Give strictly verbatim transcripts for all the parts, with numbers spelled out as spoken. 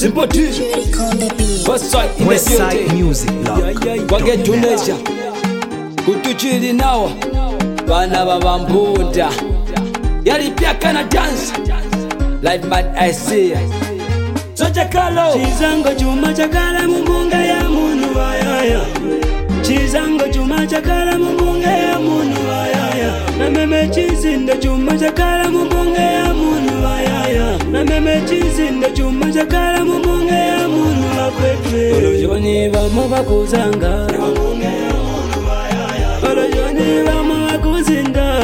Simple T. Westside Westside Music Log. Kwake tunesha kutuchili nawa bana babambunda yali pia kana dance like mad I see Soja Kalo Chizango chuma chakala mumbunga ya munu wayaya Chizango chuma chakala mumbunga ya munu wayaya Na meme chizinda chuma chakala mumbunga ya munu wayaya Na meme chizinda chuma chakala mumbunga ya munu wakwetwe Olojoni vamo bakuzanga Olojoni vamo bakuzinda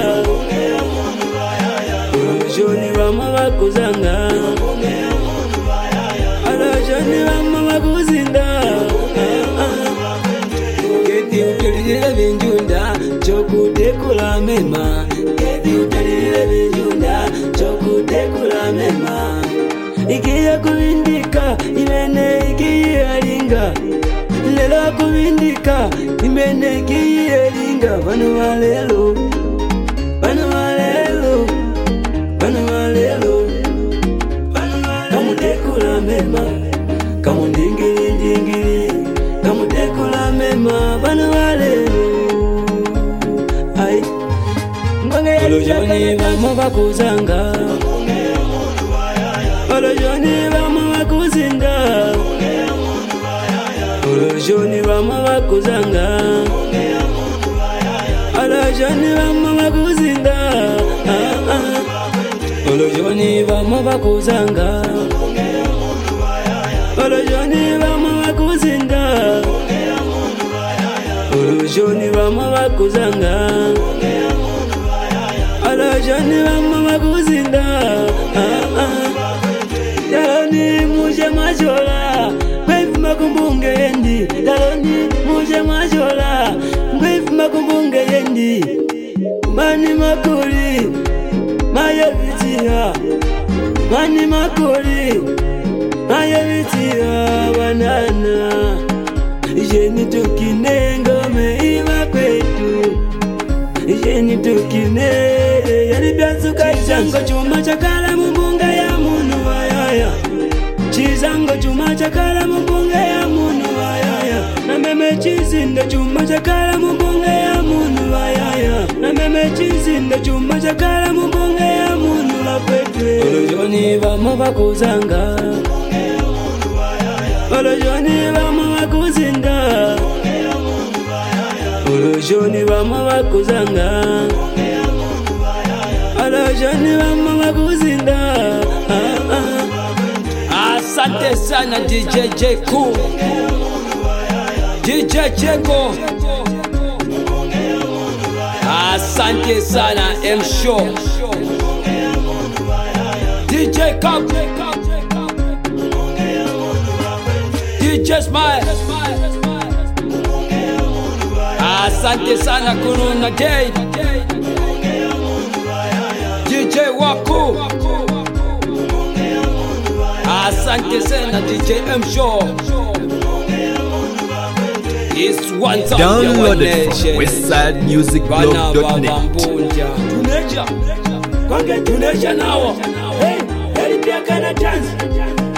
Olojoni vamo bakuzanga Olojoni vamo bakuzinda Keti utelile vinjunda Chokudekula mema Keti utelile vinjunda Chokudekula mema Ikiya kubindika Imene ikiya linga Lelo kubindika Imene ikiya linga Vanu walelo Vanu walelo Vanu walelo Kamudekula mema Kamundingili ndingili Kamudekula mema Vanu walelo Ay Olojoni vamo bakuzanga Olojoni vamo bakuzinda Olojoni vamo bakuzanga Olojoni vamo bakuzinda Olojoni vamo bakuzanga Olojoni vamo bakuzinda Olojoni vamo bakuzanga Olojoni vamo bakuzinda Daloni muje majola Mwefu makumbunge yendi Daloni muje majola Mwefu makumbunge yendi Mani makuri Maya vitia Mani makuri Maya vitia Banana Jeni tukine ngome iwa kwetu Jeni tukine Yani biansuka Chizango chuma chakala mumbunga ya munu wayaya Chizango chuma chakala mumbunga ya munu wayaya Na meme chizinda chuma chakala mumbunga ya munu wayaya Na meme chizinda chuma chakala mumbunga ya munu la kwetwe Olojoni vamo bakuzanga Olojoni vamo bakuzinda Olojoni vamo bakuzanga Olojoni vamo bakuzinda Asante sana D J J-Cool D J Jeko Asante sana M-Show D J Cup D J Smile Asante sana Kununa Gate D J Waku Asante sana D J M-Show It's one time Downloaded from westside music blog dot net. Tuneja Kwange tuneja nawa Hey, hey pia kana dance